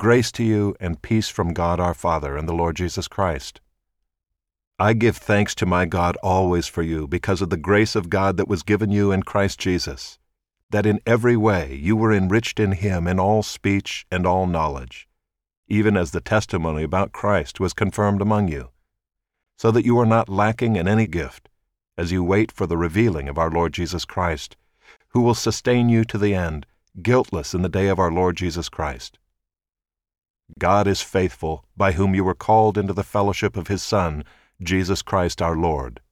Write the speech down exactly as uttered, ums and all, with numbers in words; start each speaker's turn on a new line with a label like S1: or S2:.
S1: Grace to you and peace from God our Father and the Lord Jesus Christ. I give thanks to my God always for you because of the grace of God that was given you in Christ Jesus, that in every way you were enriched in him in all speech and all knowledge, even as the testimony about Christ was confirmed among you, so that you are not lacking in any gift, as you wait for the revealing of our Lord Jesus Christ, who will sustain you to the end, guiltless in the day of our Lord Jesus Christ. God is faithful, by whom you were called into the fellowship of his Son, Jesus Christ our Lord.